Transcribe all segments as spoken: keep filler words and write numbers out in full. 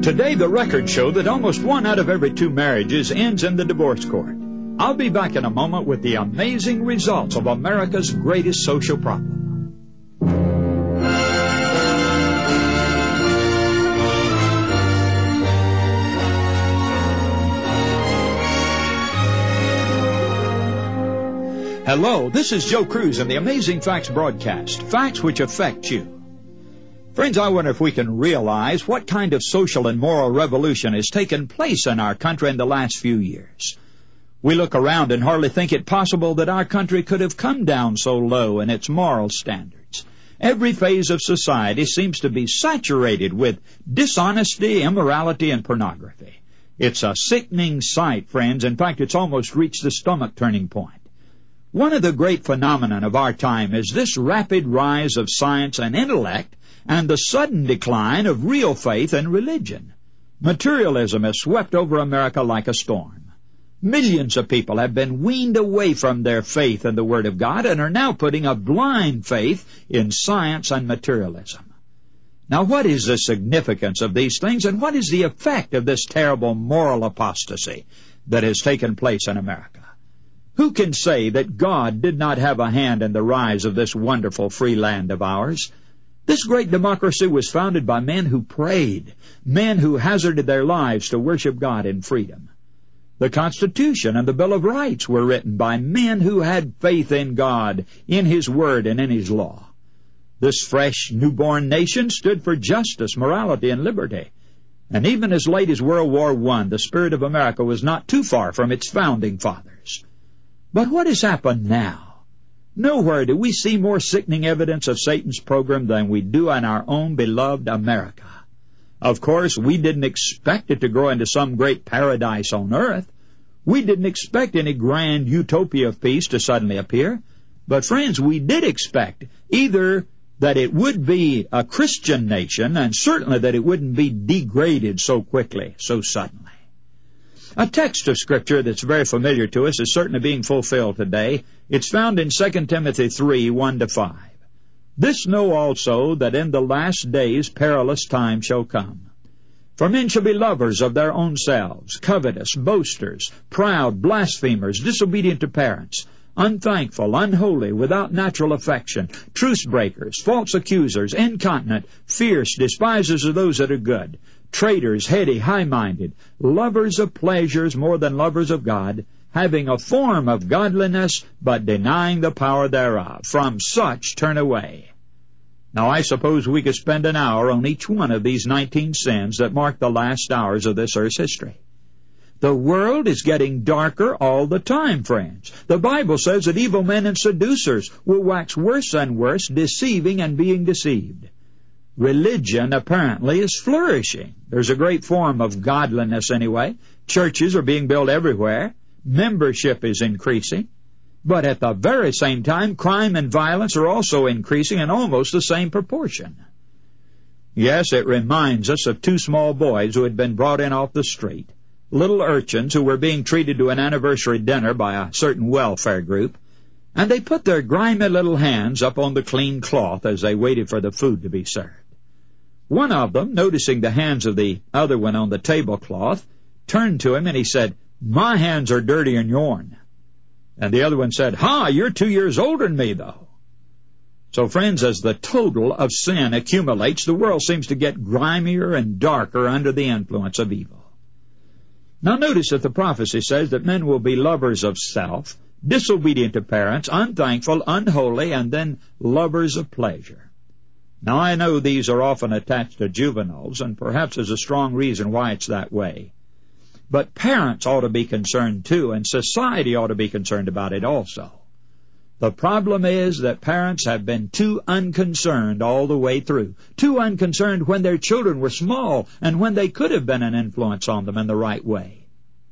Today, the records show that almost one out of every two marriages ends in the divorce court. I'll be back in a moment with the amazing results of America's greatest social problem. Hello, this is Joe Cruz in the Amazing Facts broadcast, facts which affect you. Friends, I wonder if we can realize what kind of social and moral revolution has taken place in our country in the last few years. We look around and hardly think it possible that our country could have come down so low in its moral standards. Every phase of society seems to be saturated with dishonesty, immorality, and pornography. It's a sickening sight, friends. In fact, it's almost reached the stomach-turning point. One of the great phenomena of our time is this rapid rise of science and intellect and the sudden decline of real faith and religion. Materialism has swept over America like a storm. Millions of people have been weaned away from their faith in the Word of God and are now putting a blind faith in science and materialism. Now, what is the significance of these things, and what is the effect of this terrible moral apostasy that has taken place in America? Who can say that God did not have a hand in the rise of this wonderful free land of ours? This great democracy was founded by men who prayed, men who hazarded their lives to worship God in freedom. The Constitution and the Bill of Rights were written by men who had faith in God, in His Word, and in His law. This fresh, newborn nation stood for justice, morality, and liberty. And even as late as World War One, the spirit of America was not too far from its founding fathers. But what has happened now? Nowhere do we see more sickening evidence of Satan's program than we do in our own beloved America. Of course, we didn't expect it to grow into some great paradise on earth. We didn't expect any grand utopia of peace to suddenly appear. But friends, we did expect either that it would be a Christian nation, and certainly that it wouldn't be degraded so quickly, so suddenly. A text of Scripture that's very familiar to us is certainly being fulfilled today. It's found in Second Timothy three, one to five. This know also, that in the last days perilous times shall come. For men shall be lovers of their own selves, covetous, boasters, proud, blasphemers, disobedient to parents, unthankful, unholy, without natural affection, truce breakers, false accusers, incontinent, fierce, despisers of those that are good, traitors, heady, high-minded, lovers of pleasures more than lovers of God, having a form of godliness, but denying the power thereof. From such turn away. Now, I suppose we could spend an hour on each one of these nineteen sins that mark the last hours of this earth's history. The world is getting darker all the time, friends. The Bible says that evil men and seducers will wax worse and worse, deceiving and being deceived. Religion apparently is flourishing. There's a great form of godliness anyway. Churches are being built everywhere. Membership is increasing. But at the very same time, crime and violence are also increasing in almost the same proportion. Yes, it reminds us of two small boys who had been brought in off the street. Little urchins who were being treated to an anniversary dinner by a certain welfare group. And they put their grimy little hands up on the clean cloth as they waited for the food to be served. One of them, noticing the hands of the other one on the tablecloth, turned to him and he said, "My hands are dirtier than yourn." And the other one said, "Ha, you're two years older than me, though." So, friends, as the total of sin accumulates, the world seems to get grimier and darker under the influence of evil. Now, notice that the prophecy says that men will be lovers of self, disobedient to parents, unthankful, unholy, and then lovers of pleasure. Now, I know these are often attached to juveniles, and perhaps there's a strong reason why it's that way. But parents ought to be concerned too, and society ought to be concerned about it also. The problem is that parents have been too unconcerned all the way through, too unconcerned when their children were small and when they could have been an influence on them in the right way.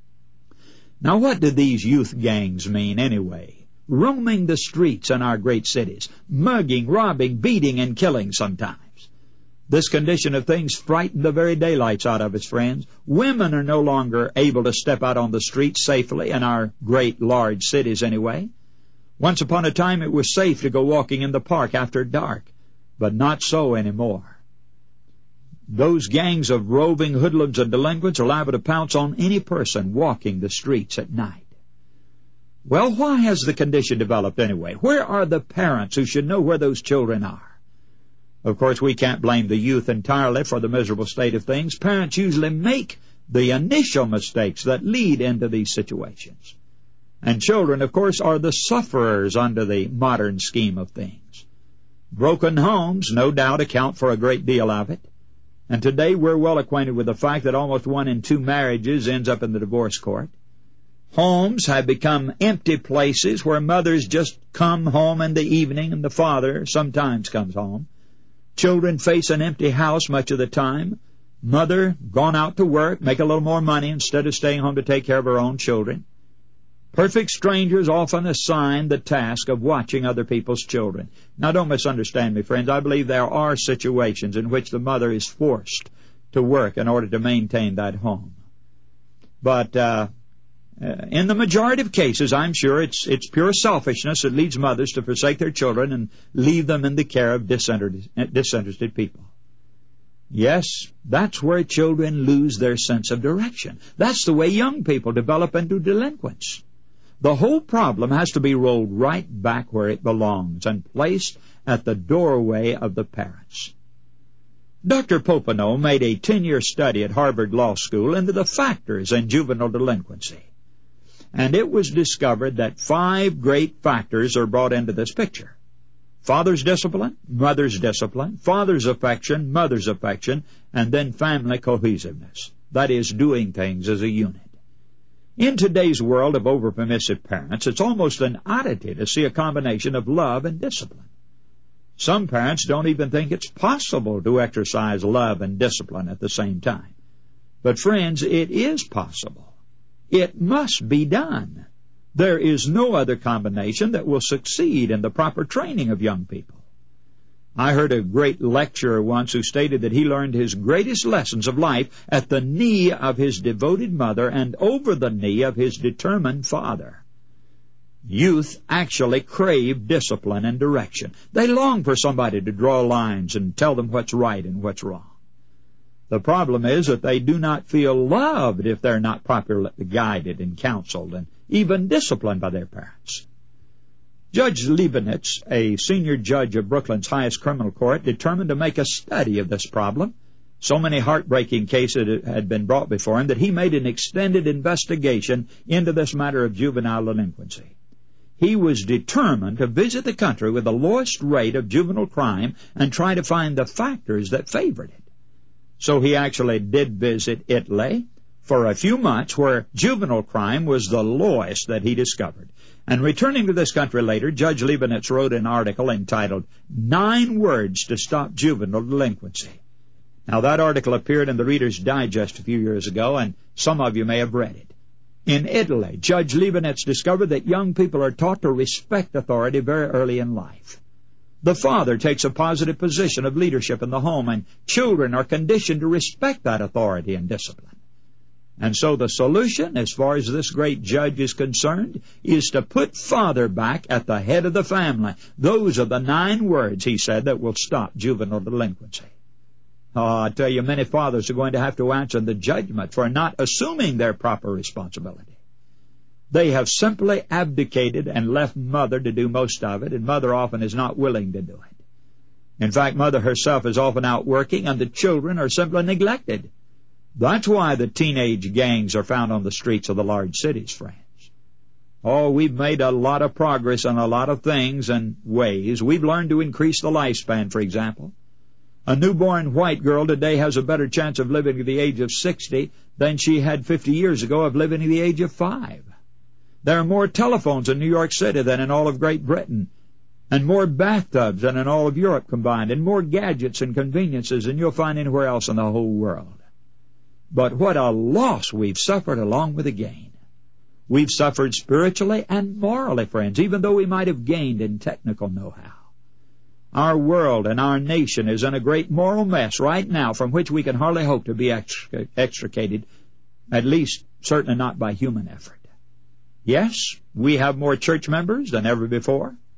Now, what do these youth gangs mean anyway? Roaming the streets in our great cities, mugging, robbing, beating, and killing sometimes. This condition of things frightened the very daylights out of us, friends. Women are no longer able to step out on the streets safely in our great large cities anyway. Once upon a time it was safe to go walking in the park after dark, but not so anymore. Those gangs of roving hoodlums and delinquents are liable to pounce on any person walking the streets at night. Well, why has the condition developed anyway? Where are the parents who should know where those children are? Of course, we can't blame the youth entirely for the miserable state of things. Parents usually make the initial mistakes that lead into these situations. And children, of course, are the sufferers under the modern scheme of things. Broken homes, no doubt, account for a great deal of it. And today we're well acquainted with the fact that almost one in two marriages ends up in the divorce court. Homes have become empty places where mothers just come home in the evening and the father sometimes comes home. Children face an empty house much of the time. Mother gone out to work, make a little more money instead of staying home to take care of her own children. Perfect strangers often assign the task of watching other people's children. Now, don't misunderstand me, friends. I believe there are situations in which the mother is forced to work in order to maintain that home. But uh, in the majority of cases, I'm sure it's it's pure selfishness that leads mothers to forsake their children and leave them in the care of disinterested, disinterested people. Yes, that's where children lose their sense of direction. That's the way young people develop into delinquents. The whole problem has to be rolled right back where it belongs and placed at the doorway of the parents. Doctor Popenoe made a ten-year study at Harvard Law School into the factors in juvenile delinquency. And it was discovered that five great factors are brought into this picture. Father's discipline, mother's discipline, father's affection, mother's affection, and then family cohesiveness. That is, doing things as a unit. In today's world of over-permissive parents, it's almost an oddity to see a combination of love and discipline. Some parents don't even think it's possible to exercise love and discipline at the same time. But friends, it is possible. It must be done. There is no other combination that will succeed in the proper training of young people. I heard a great lecturer once who stated that he learned his greatest lessons of life at the knee of his devoted mother and over the knee of his determined father. Youth actually crave discipline and direction. They long for somebody to draw lines and tell them what's right and what's wrong. The problem is that they do not feel loved if they're not properly guided and counseled and even disciplined by their parents. Judge Leibnitz, a senior judge of Brooklyn's highest criminal court, determined to make a study of this problem. So many heartbreaking cases had been brought before him that he made an extended investigation into this matter of juvenile delinquency. He was determined to visit the country with the lowest rate of juvenile crime and try to find the factors that favored it. So he actually did visit Italy for a few months, where juvenile crime was the lowest that he discovered. And returning to this country later, Judge Leibnitz wrote an article entitled, Nine Words to Stop Juvenile Delinquency. Now, that article appeared in the Reader's Digest a few years ago, and some of you may have read it. In Italy, Judge Leibnitz discovered that young people are taught to respect authority very early in life. The father takes a positive position of leadership in the home, and children are conditioned to respect that authority and discipline. And so the solution, as far as this great judge is concerned, is to put father back at the head of the family. Those are the nine words, he said, that will stop juvenile delinquency. Oh, I tell you, many fathers are going to have to answer the judgment for not assuming their proper responsibility. They have simply abdicated and left mother to do most of it, and mother often is not willing to do it. In fact, mother herself is often out working, and the children are simply neglected. That's why the teenage gangs are found on the streets of the large cities, friends. Oh, we've made a lot of progress on a lot of things and ways. We've learned to increase the lifespan, for example. A newborn white girl today has a better chance of living to the age of sixty than she had fifty years ago of living to the age of five. There are more telephones in New York City than in all of Great Britain, and more bathtubs than in all of Europe combined, and more gadgets and conveniences than you'll find anywhere else in the whole world. But what a loss we've suffered along with the gain. We've suffered spiritually and morally, friends, even though we might have gained in technical know-how. Our world and our nation is in a great moral mess right now from which we can hardly hope to be extricated, at least certainly not by human effort. Yes, we have more church members than ever before.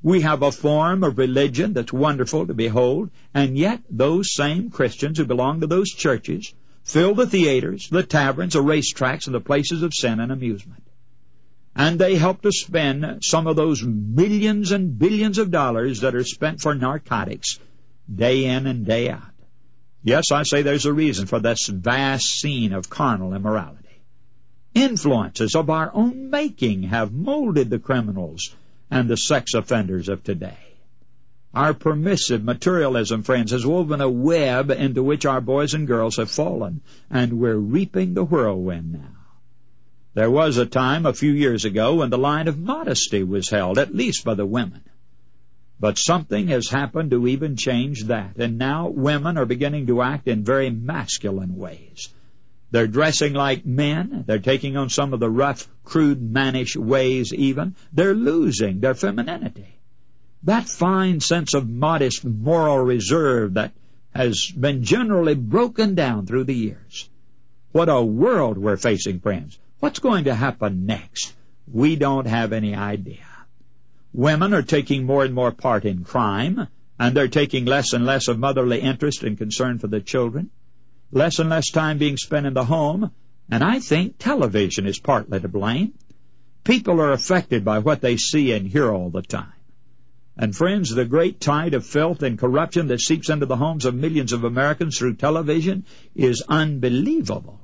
We have a form of religion that's wonderful to behold, and yet those same Christians who belong to those churches fill the theaters, the taverns, the racetracks, and the places of sin and amusement. And they help to spend some of those millions and billions of dollars that are spent for narcotics day in and day out. Yes, I say there's a reason for this vast scene of carnal immorality. Influences of our own making have molded the criminals and the sex offenders of today. Our permissive materialism, friends, has woven a web into which our boys and girls have fallen, and we're reaping the whirlwind now. There was a time a few years ago when the line of modesty was held, at least by the women. But something has happened to even change that, and now women are beginning to act in very masculine ways. They're dressing like men. They're taking on some of the rough, crude, mannish ways even. They're losing their femininity. That fine sense of modest moral reserve that has been generally broken down through the years. What a world we're facing, friends. What's going to happen next? We don't have any idea. Women are taking more and more part in crime, and they're taking less and less of motherly interest and concern for the children. Less and less time being spent in the home, and I think television is partly to blame. People are affected by what they see and hear all the time. And friends, the great tide of filth and corruption that seeps into the homes of millions of Americans through television is unbelievable.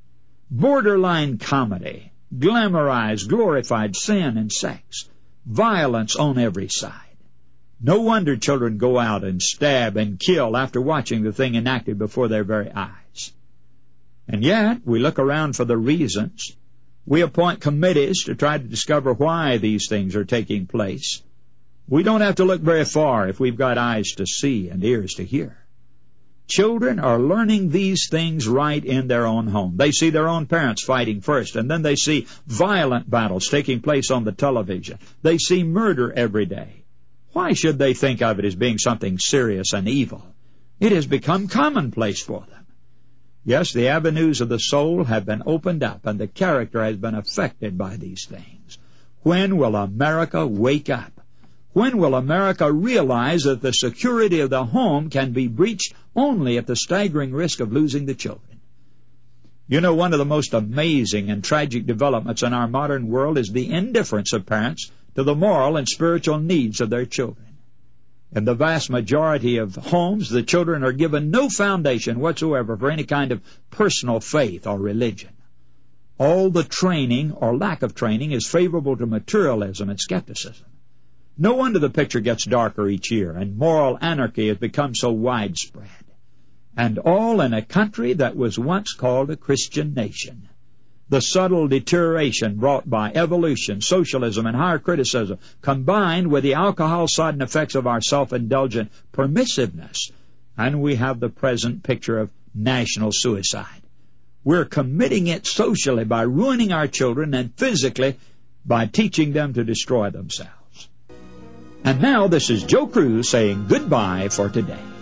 Borderline comedy, glamorized, glorified sin and sex, violence on every side. No wonder children go out and stab and kill after watching the thing enacted before their very eyes. And yet, we look around for the reasons. We appoint committees to try to discover why these things are taking place. We don't have to look very far if we've got eyes to see and ears to hear. Children are learning these things right in their own home. They see their own parents fighting first, and then they see violent battles taking place on the television. They see murder every day. Why should they think of it as being something serious and evil? It has become commonplace for them. Yes, the avenues of the soul have been opened up, and the character has been affected by these things. When will America wake up? When will America realize that the security of the home can be breached only at the staggering risk of losing the children? You know, one of the most amazing and tragic developments in our modern world is the indifference of parents to the moral and spiritual needs of their children. In the vast majority of homes, the children are given no foundation whatsoever for any kind of personal faith or religion. All the training or lack of training is favorable to materialism and skepticism. No wonder the picture gets darker each year, and moral anarchy has become so widespread. And all in a country that was once called a Christian nation. The subtle deterioration brought by evolution, socialism, and higher criticism, combined with the alcohol-sodden effects of our self-indulgent permissiveness, and we have the present picture of national suicide. We're committing it socially by ruining our children, and physically by teaching them to destroy themselves. And now this is Joe Cruz saying goodbye for today.